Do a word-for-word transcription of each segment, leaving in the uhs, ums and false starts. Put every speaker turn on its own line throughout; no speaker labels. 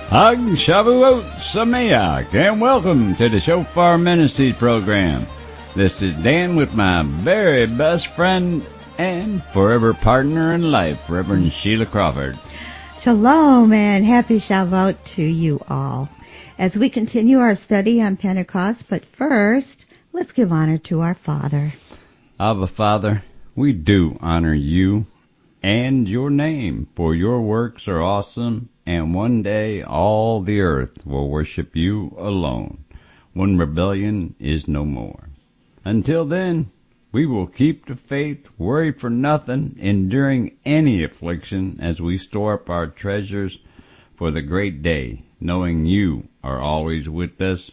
Hag Shavuot Sameach, and welcome to the Shofar Ministries program. This is Dan with my very best friend and forever partner in life, Reverend Sheila Crawford.
Shalom and happy Shavuot to you all. As we continue our study on Pentecost, but first, let's give honor to our Father.
Abba, Father, we do honor you and your name, for your works are awesome, and one day all the earth will worship you alone, when rebellion is no more. Until then, we will keep the faith, worry for nothing, enduring any affliction as we store up our treasures for the great day, knowing you are always with us,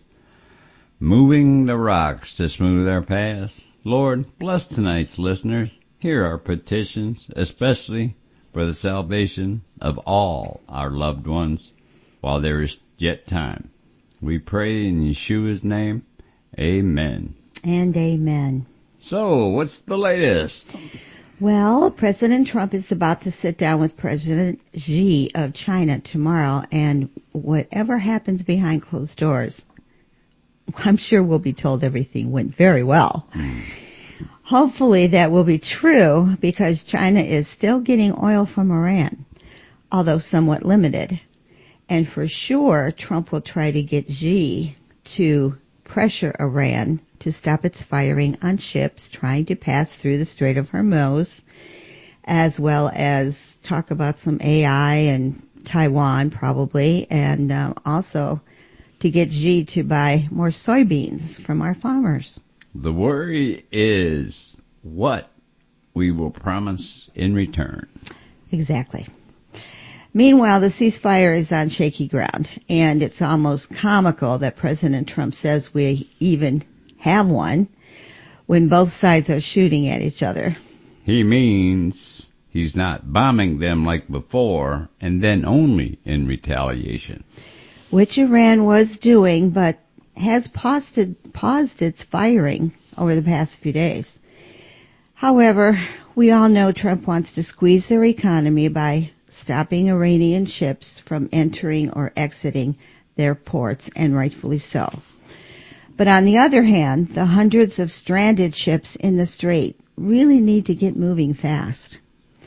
moving the rocks to smooth our paths. Lord, bless tonight's listeners. Hear our petitions, especially for the salvation of all our loved ones while there is yet time. We pray in Yeshua's name. Amen.
And amen.
So, what's the latest?
Well, President Trump is about to sit down with President Xi of China tomorrow, and whatever happens behind closed doors, I'm sure we'll be told everything went very well. Mm. Hopefully that will be true, because China is still getting oil from Iran, although somewhat limited. And for sure, Trump will try to get Xi to pressure Iran to stop its firing on ships trying to pass through the Strait of Hormuz, as well as talk about some A I and Taiwan probably, and uh, also to get Xi to buy more soybeans from our farmers.
The worry is what we will promise in return.
Exactly. Meanwhile, the ceasefire is on shaky ground, and it's almost comical that President Trump says we even have one when both sides are shooting at each other.
He means he's not bombing them like before, and then only in retaliation.
Which Iran was doing, but has paused, it, paused its firing over the past few days. However, we all know Trump wants to squeeze their economy by stopping Iranian ships from entering or exiting their ports, and rightfully so. But on the other hand, the hundreds of stranded ships in the strait really need to get moving fast.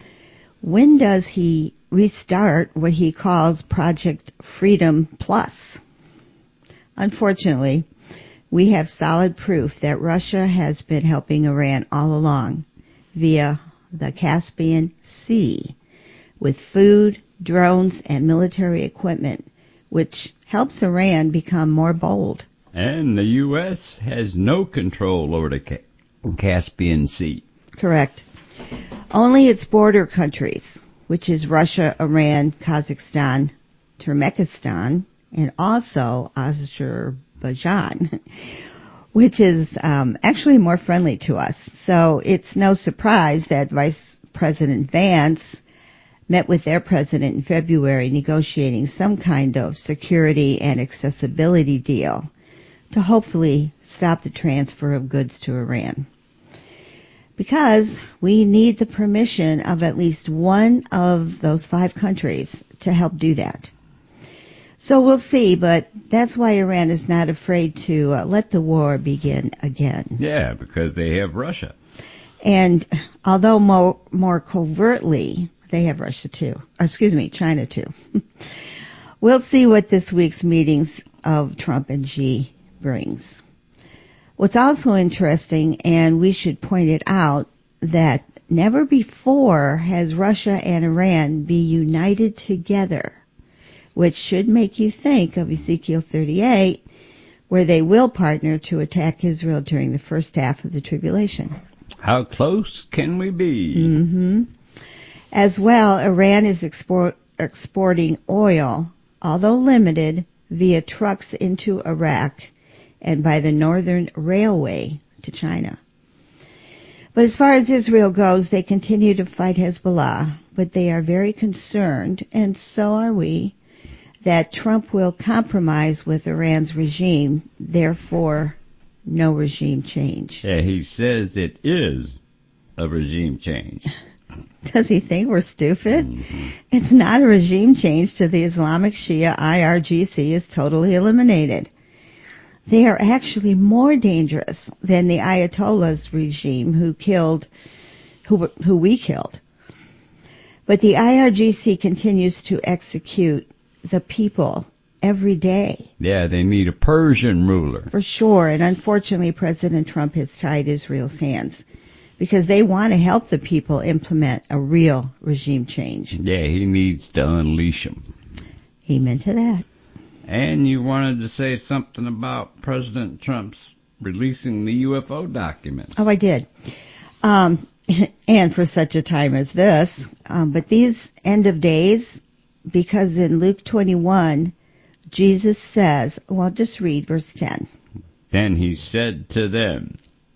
When does he restart what he calls Project Freedom Plus? Unfortunately, we have solid proof that Russia has been helping Iran all along via the Caspian Sea with food, drones, and military equipment, which helps Iran become more bold.
And the U S has no control over the Caspian Sea.
Correct. Only its border countries, which is Russia, Iran, Kazakhstan, Turkmenistan, and also Azerbaijan, which is um, actually more friendly to us. So it's no surprise that Vice President Vance met with their president in February negotiating some kind of security and accessibility deal to hopefully stop the transfer of goods to Iran. Because we need the permission of at least one of those five countries to help do that. So we'll see, but that's why Iran is not afraid to uh, let the war begin again.
Yeah, because they have Russia.
And although more, more covertly, they have Russia too. Excuse me, China too. We'll see what this week's meetings of Trump and Xi brings. What's also interesting, and we should point it out, that never before has Russia and Iran be united together, which should make you think of Ezekiel thirty-eight, where they will partner to attack Israel during the first half of the tribulation.
How close can we be?
Mm-hmm. As well, Iran is export, exporting oil, although limited, via trucks into Iraq and by the Northern Railway to China. But as far as Israel goes, they continue to fight Hezbollah, but they are very concerned, and so are we, that Trump will compromise with Iran's regime, therefore no regime change.
Yeah, he says it is a regime change.
Does he think we're stupid?
Mm-hmm.
It's not a regime change to the Islamic Shia I R G C is totally eliminated. They are actually more dangerous than the Ayatollah's regime who killed, who, who we killed. But the I R G C continues to execute the people every day.
Yeah, they need a Persian ruler.
For sure, and unfortunately President Trump has tied Israel's hands because they want to help the people implement a real regime change.
Yeah, he needs to unleash them.
Amen to that.
And you wanted to say something about President Trump's releasing the U F O documents.
Oh, I did. Um, and for such a time as this. Um, but these end of days, because in Luke twenty-one, Jesus says, well, just read verse ten.
Then he said to them,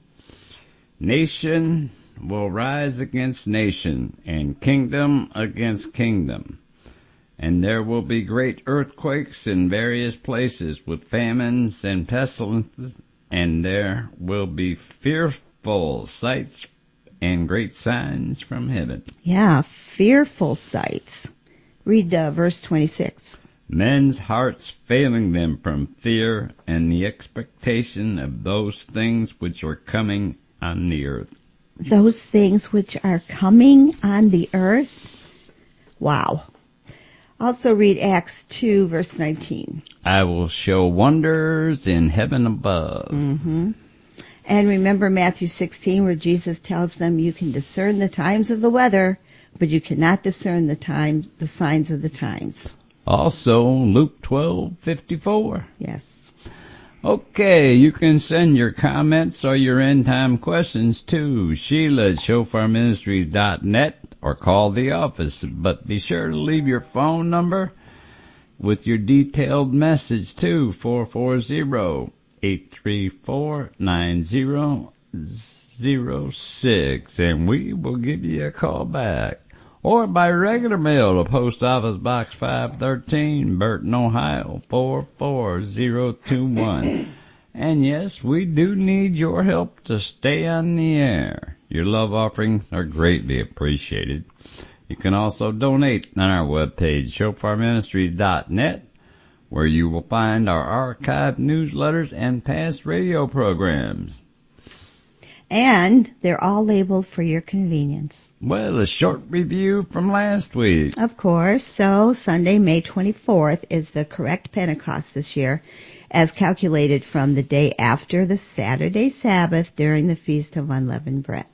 nation will rise against nation, and kingdom against kingdom. And there will be great earthquakes in various places with famines and pestilences, and there will be fearful sights and great signs from heaven.
Yeah, fearful sights. Read uh, verse twenty-six.
Men's hearts failing them from fear and the expectation of those things which are coming on the earth.
Those things which are coming on the earth? Wow. Also read Acts two, verse nineteen.
I will show wonders in heaven above.
Mm-hmm. And remember Matthew sixteen, where Jesus tells them you can discern the times of the weather, but you cannot discern the times, the signs of the times.
Also, Luke twelve fifty-four.
Yes.
Okay, you can send your comments or your end time questions to Sheila at shofar ministries dot net or call the office, but be sure to leave your phone number with your detailed message to four four zero, eight three four, nine zero zero six, and we will give you a call back. Or by regular mail to Post Office Box five thirteen, Burton, Ohio, four four zero two one. And yes, we do need your help to stay on the air. Your love offerings are greatly appreciated. You can also donate on our webpage, shofar ministries dot net, where you will find our archived newsletters and past radio programs.
And they're all labeled for your convenience.
Well, a short review from last week.
Of course. So Sunday, May twenty-fourth is the correct Pentecost this year, as calculated from the day after the Saturday Sabbath during the Feast of Unleavened Bread.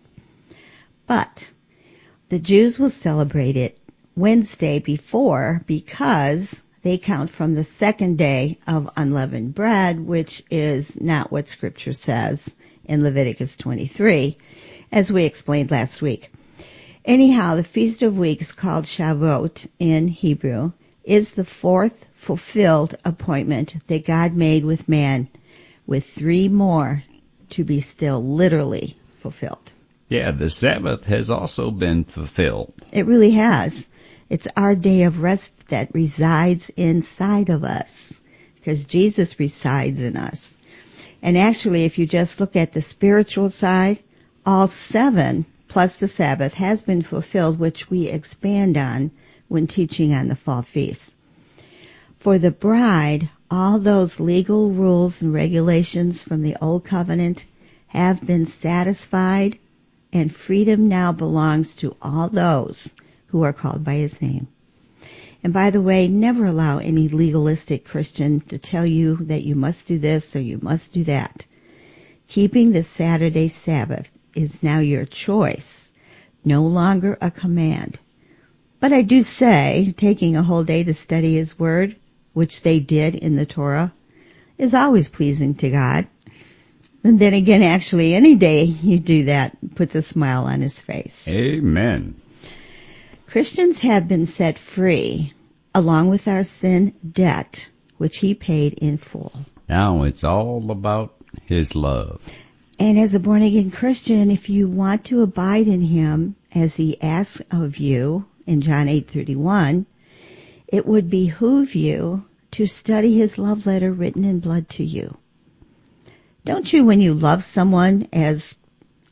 But the Jews will celebrate it Wednesday before because they count from the second day of unleavened bread, which is not what Scripture says in Leviticus twenty-three, as we explained last week. Anyhow, the Feast of Weeks, called Shavuot in Hebrew, is the fourth fulfilled appointment that God made with man, with three more to be still literally fulfilled.
Yeah, the Sabbath has also been fulfilled.
It really has. It's our day of rest that resides inside of us, because Jesus resides in us. And actually, if you just look at the spiritual side, all seven plus the Sabbath has been fulfilled, which we expand on when teaching on the fall feast. For the bride, all those legal rules and regulations from the Old Covenant have been satisfied, and freedom now belongs to all those who are called by His name. And by the way, never allow any legalistic Christian to tell you that you must do this or you must do that. Keeping the Saturday Sabbath is now your choice, no longer a command. But I do say, taking a whole day to study His Word, which they did in the Torah, is always pleasing to God. And then again, actually, any day you do that puts a smile on His face.
Amen.
Christians have been set free, along with our sin debt, which He paid in full.
Now it's all about His love.
And as a born-again Christian, if you want to abide in Him, as He asks of you in John eight thirty-one, it would behoove you to study His love letter written in blood to you. Don't you, when you love someone as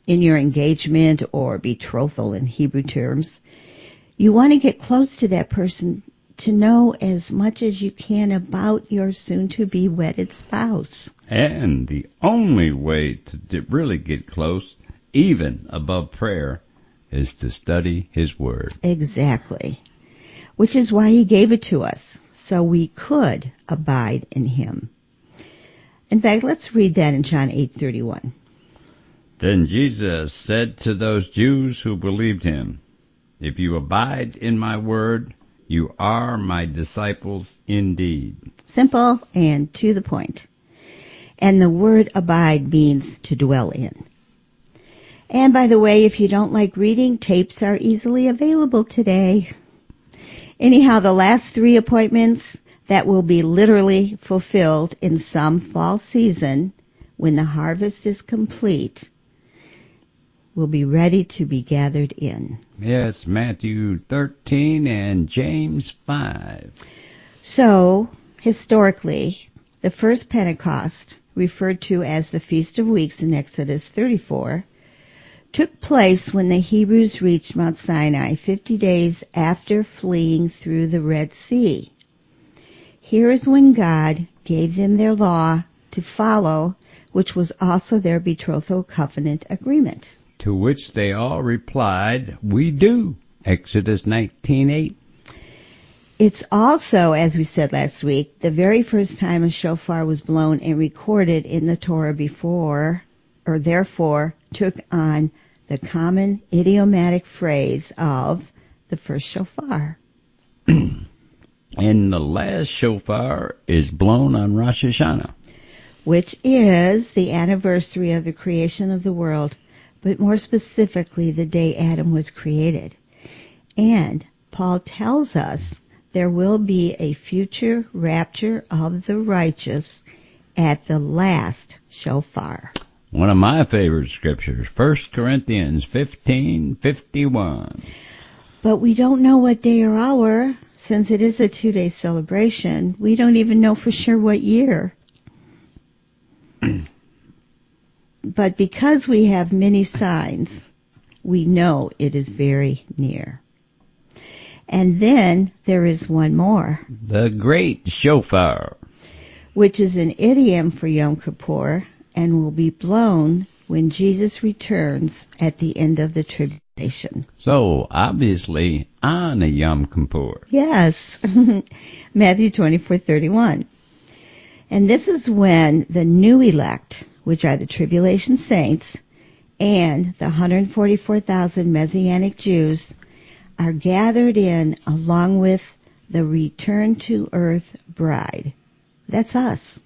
in your engagement or betrothal in Hebrew terms. You want to get close to that person to know as much as you can about your soon-to-be wedded spouse.
And the only way to really get close, even above prayer, is to study His Word.
Exactly. Which is why He gave it to us, so we could abide in Him. In fact, let's read that in John eight thirty-one.
Then Jesus said to those Jews who believed Him, "If you abide in my word, you are my disciples indeed."
Simple and to the point. And the word abide means to dwell in. And by the way, if you don't like reading, tapes are easily available today. Anyhow, the last three appointments that will be literally fulfilled in some fall season when the harvest is complete will be ready to be gathered in.
Yes, Matthew thirteen and James five.
So, historically, the first Pentecost, referred to as the Feast of Weeks in Exodus thirty-four, took place when the Hebrews reached Mount Sinai fifty days after fleeing through the Red Sea. Here is when God gave them their law to follow, which was also their betrothal covenant agreement.
To which they all replied, "We do." Exodus nineteen eight.
It's also, as we said last week, the very first time a shofar was blown and recorded in the Torah before, or therefore, took on the common idiomatic phrase of the first shofar.
And the last shofar is blown on Rosh Hashanah,
which is the anniversary of the creation of the world, but more specifically the day Adam was created. And Paul tells us there will be a future rapture of the righteous at the last shofar.
One of my favorite scriptures, First Corinthians fifteen fifty-one.
But we don't know what day or hour. Since it is a two-day celebration, we don't even know for sure what year. But because we have many signs, we know it is very near. And then there is one more.
The great shofar,
which is an idiom for Yom Kippur and will be blown when Jesus returns at the end of the tribulation.
So, obviously, on a Yom Kippur.
Yes. Matthew twenty-four thirty-one. And this is when the new elect, which are the tribulation saints, and the one hundred forty-four thousand Messianic Jews are gathered in along with the return to earth bride. That's us.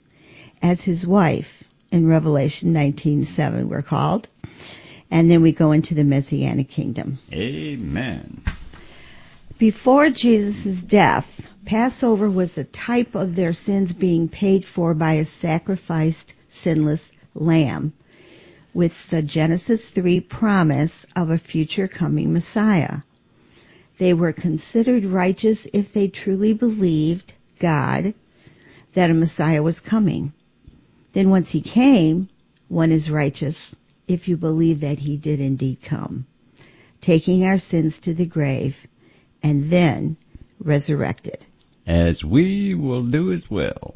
As his wife in Revelation nineteen seven we're called. And then we go into the Messianic kingdom.
Amen.
Before Jesus' death, Passover was a type of their sins being paid for by a sacrificed sinless lamb, with the Genesis three promise of a future coming Messiah. They were considered righteous if they truly believed God that a Messiah was coming. Then once he came, one is righteous if you believe that he did indeed come, taking our sins to the grave and then resurrected.
As we will do as well.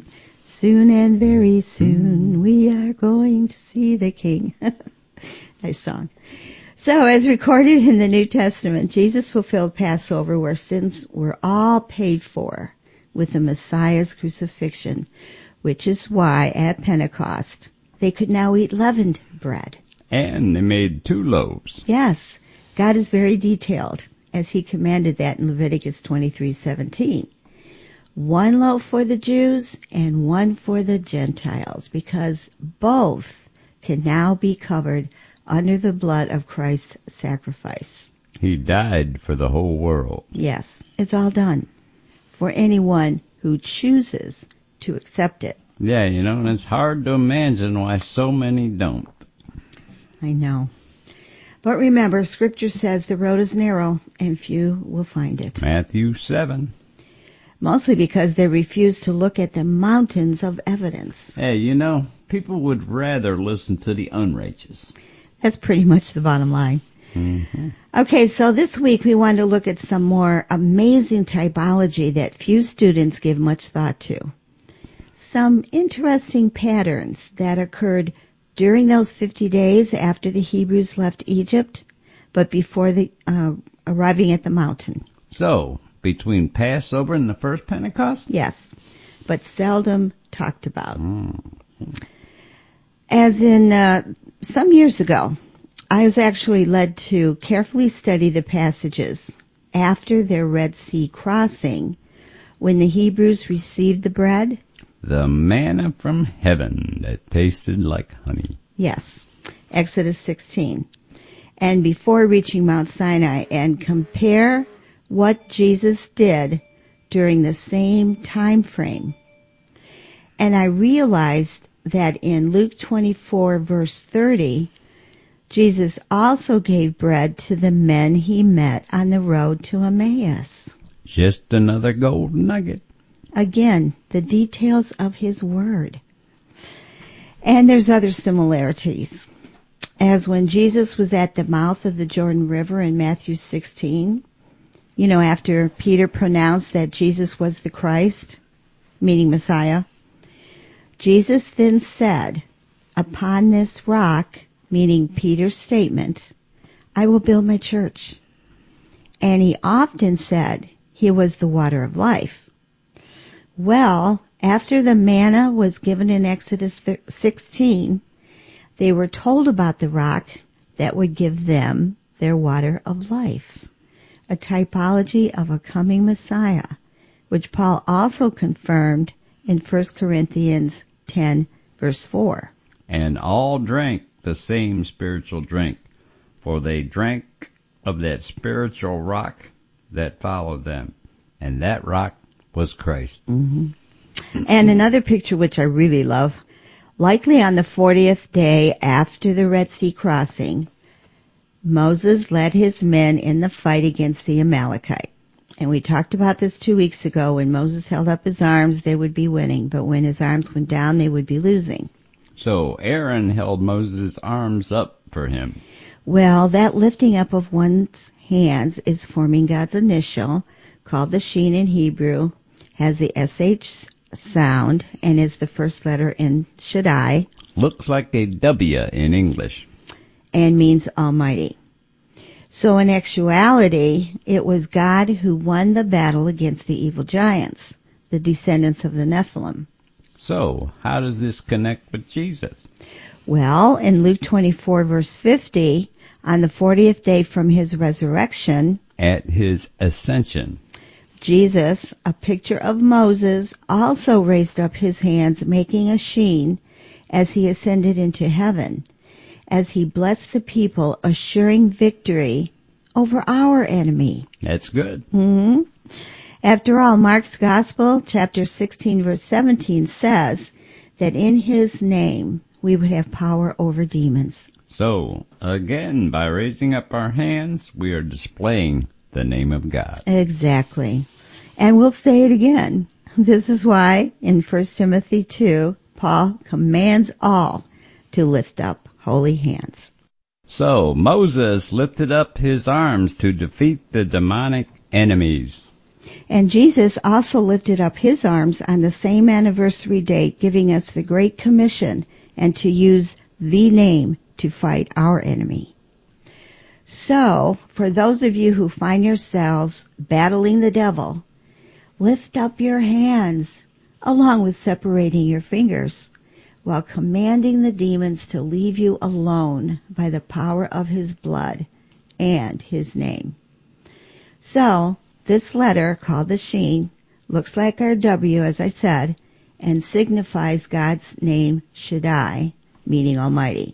Soon and very soon we are going to see the King. Nice song. So, as recorded in the New Testament, Jesus fulfilled Passover where sins were all paid for with the Messiah's crucifixion, which is why at Pentecost they could now eat leavened bread.
And they made two loaves.
Yes, God is very detailed, as he commanded that in Leviticus twenty-three seventeen. One loaf for the Jews and one for the Gentiles, because both can now be covered under the blood of Christ's sacrifice.
He died for the whole world.
Yes, it's all done for anyone who chooses to accept it.
Yeah, you know, and it's hard to imagine why so many don't.
I know. But remember, Scripture says the road is narrow and few will find it.
Matthew seven.
Mostly because they refuse to look at the mountains of evidence.
Hey, you know, people would rather listen to the unrighteous.
That's pretty much the bottom line.
Mm-hmm.
Okay, so this week we want to look at some more amazing typology that few students give much thought to. Some interesting patterns that occurred during those fifty days after the Hebrews left Egypt, but before the uh, arriving at the mountain.
So, between Passover and the first Pentecost?
Yes, but seldom talked about.
Mm.
As in uh, some years ago, I was actually led to carefully study the passages after their Red Sea crossing when the Hebrews received the bread.
The manna from heaven that tasted like honey.
Yes, Exodus sixteen. And before reaching Mount Sinai, and compare what Jesus did during the same time frame. And I realized that in Luke twenty-four verse thirty, Jesus also gave bread to the men he met on the road to Emmaus.
Just another gold nugget.
Again, the details of his word. And there's other similarities. As when Jesus was at the mouth of the Jordan River in Matthew sixteen, you know, after Peter pronounced that Jesus was the Christ, meaning Messiah, Jesus then said, upon this rock, meaning Peter's statement, I will build my church. And he often said he was the water of life. Well, after the manna was given in Exodus sixteen, they were told about the rock that would give them their water of life, a typology of a coming Messiah, which Paul also confirmed in First Corinthians ten, verse four.
And all drank the same spiritual drink, for they drank of that spiritual rock that followed them, and that rock was Christ.
Mm-hmm. And another picture which I really love, likely on the fortieth day after the Red Sea crossing, Moses led his men in the fight against the Amalekite. And we talked about this two weeks ago. When Moses held up his arms, they would be winning, but when his arms went down, they would be losing.
So Aaron held Moses' arms up for him.
Well, that lifting up of one's hands is forming God's initial, called the Shin in Hebrew, has the S H sound, and is the first letter in Shaddai.
Looks like a W in English.
And means Almighty. So in actuality, it was God who won the battle against the evil giants, the descendants of the Nephilim.
So, how does this connect with Jesus?
Well, in Luke twenty-four verse fifty, on the fortieth day from his resurrection,
at his ascension,
Jesus, a picture of Moses, also raised up his hands, making a sheen as he ascended into heaven, as he blessed the people, assuring victory over our enemy.
That's good.
Mm-hmm. After all, Mark's Gospel, chapter sixteen, verse seventeen, says that in his name we would have power over demons.
So, again, by raising up our hands, we are displaying the name of God.
Exactly. And we'll say it again. This is why in First Timothy two, Paul commands all to lift up holy hands.
So, Moses lifted up his arms to defeat the demonic enemies.
And Jesus also lifted up his arms on the same anniversary date, giving us the Great Commission and to use the name to fight our enemy. So, for those of you who find yourselves battling the devil, lift up your hands along with separating your fingers while commanding the demons to leave you alone by the power of his blood and his name. So, this letter, called the Shin, looks like our W, as I said, and signifies God's name Shaddai, meaning Almighty.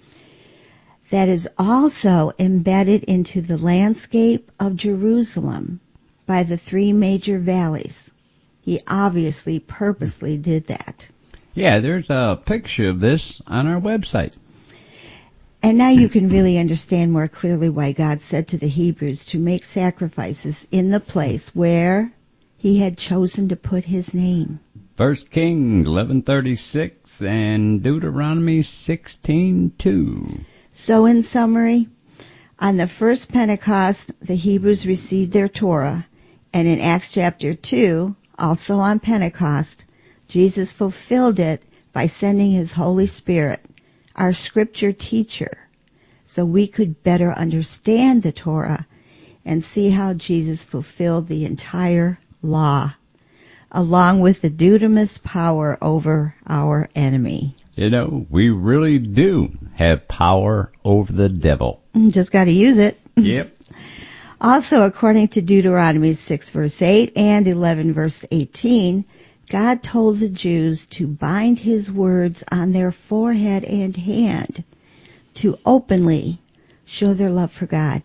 That is also embedded into the landscape of Jerusalem by the three major valleys. He obviously purposely did that.
Yeah, there's a picture of this on our website.
And now you can really understand more clearly why God said to the Hebrews to make sacrifices in the place where he had chosen to put his name.
First Kings eleven thirty-six and Deuteronomy sixteen two.
So in summary, on the first Pentecost, the Hebrews received their Torah, and in Acts chapter two, also on Pentecost, Jesus fulfilled it by sending His Holy Spirit, our scripture teacher, so we could better understand the Torah and see how Jesus fulfilled the entire law, along with the dunamis power over our enemy.
You know, we really do have power over the devil.
Just got to use it.
Yep.
Also, according to Deuteronomy six verse eight and eleven verse eighteen, God told the Jews to bind His words on their forehead and hand to openly show their love for God.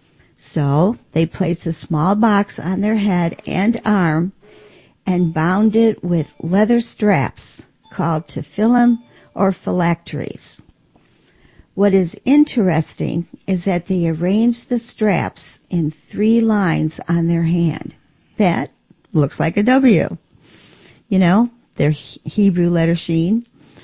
So they placed a small box on their head and arm and bound it with leather straps called tefillin or phylacteries. What is interesting is that they arranged the straps in three lines on their hand. That looks like a W. You know, their Hebrew letter sheen,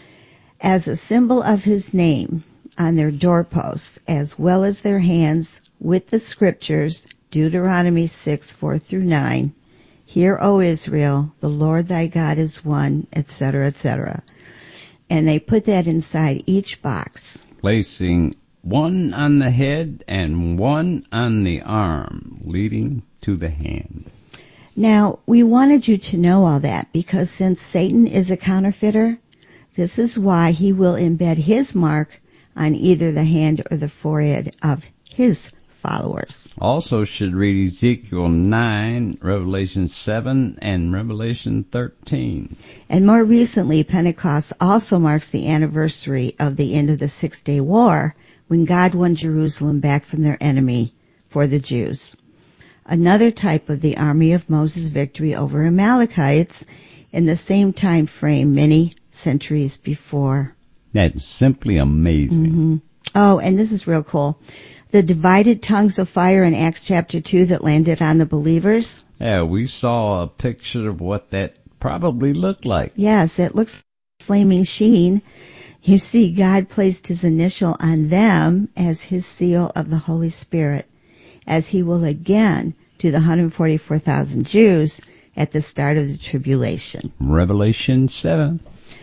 as a symbol of His name on their doorposts, as well as their hands with the scriptures, Deuteronomy six, four through nine, Hear, O Israel, the Lord thy God is one, et cetera, et cetera. And they put that inside each box.
Placing one on the head and one on the arm, leading to the hand.
Now, we wanted you to know all that because since Satan is a counterfeiter, this is why he will embed his mark on either the hand or the forehead of his followers.
Also should read Ezekiel nine, Revelation seven, and Revelation thirteen.
And more recently, Pentecost also marks the anniversary of the end of the Six-Day War when God won Jerusalem back from their enemy for the Jews. Another type of the army of Moses' victory over Amalekites in the same time frame many centuries before.
That's simply amazing.
Mm-hmm. Oh, and this is real cool. The divided tongues of fire in Acts chapter two that landed on the believers.
Yeah, we saw a picture of what that probably looked like.
Yes, it looks like flaming sheen. You see, God placed His initial on them as His seal of the Holy Spirit, as He will again to the one hundred forty-four thousand Jews at the start of the tribulation.
Revelation seven.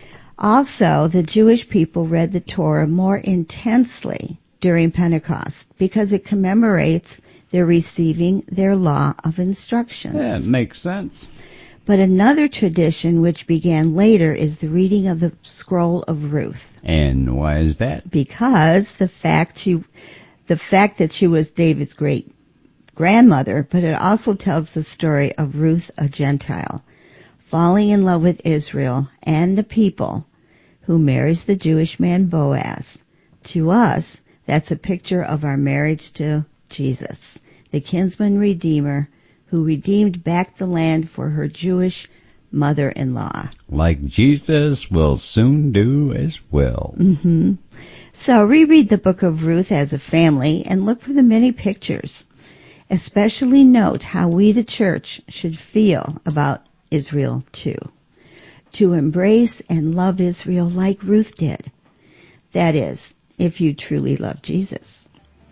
Also, the Jewish people read the Torah more intensely during Pentecost because it commemorates their receiving their law of instructions.
Yeah, it makes sense.
But another tradition which began later is the reading of the scroll of Ruth.
And why is that?
Because the fact she, the fact that she was David's great grandmother, but it also tells the story of Ruth, a Gentile, falling in love with Israel and the people, who marries the Jewish man Boaz. To us, that's a picture of our marriage to Jesus, the kinsman redeemer who redeemed back the land for her Jewish mother-in-law.
Like Jesus will soon do as well.
Mm-hmm. So reread the book of Ruth as a family and look for the many pictures. Especially note how we, the church, should feel about Israel too. To embrace and love Israel like Ruth did. That is, if you truly love Jesus.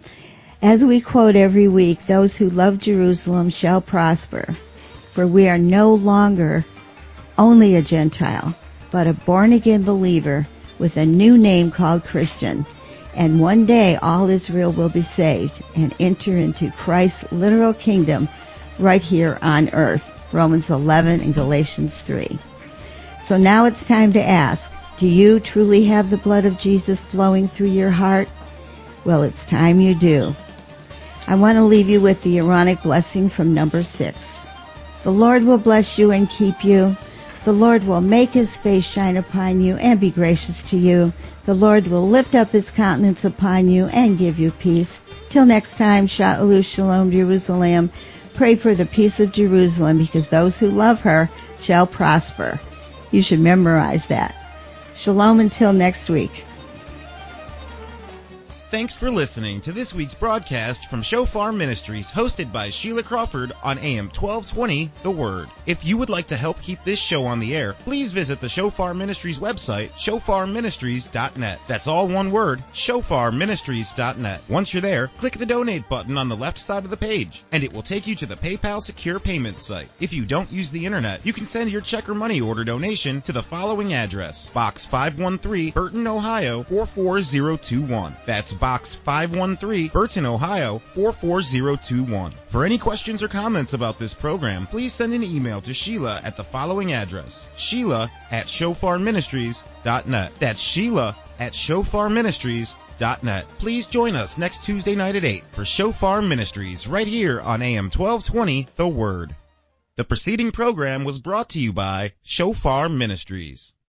As we quote every week, those who love Jerusalem shall prosper, for we are no longer only a Gentile, but a born-again believer with a new name called Christian. And one day all Israel will be saved and enter into Christ's literal kingdom right here on earth. Romans eleven and Galatians three. So now it's time to ask, do you truly have the blood of Jesus flowing through your heart? Well, it's time you do. I want to leave you with the Aaronic blessing from number six. The Lord will bless you and keep you. The Lord will make His face shine upon you and be gracious to you. The Lord will lift up His countenance upon you and give you peace. Till next time, Sha'alu Shalom Jerusalem. Pray for the peace of Jerusalem, because those who love her shall prosper. You should memorize that. Shalom until next week.
Thanks for listening to this week's broadcast from Shofar Ministries, hosted by Sheila Crawford on A M twelve twenty, The Word. If you would like to help keep this show on the air, please visit the Shofar Ministries website, shofar ministries dot net. That's all one word, shofar ministries dot net. Once you're there, click the donate button on the left side of the page, and it will take you to the PayPal secure payment site. If you don't use the internet, you can send your check or money order donation to the following address: Box five one three, Burton, Ohio four four zero two one. That's Box five one three, Burton, Ohio four four zero two one. For any questions or comments about this program, please send an email to Sheila at the following address: Sheila at shofar ministries dot net. That's Sheila at shofar ministries dot net. Please join us next Tuesday night at eight for Shofar Ministries right here on A M twelve twenty, The Word. The preceding program was brought to you by Shofar Ministries.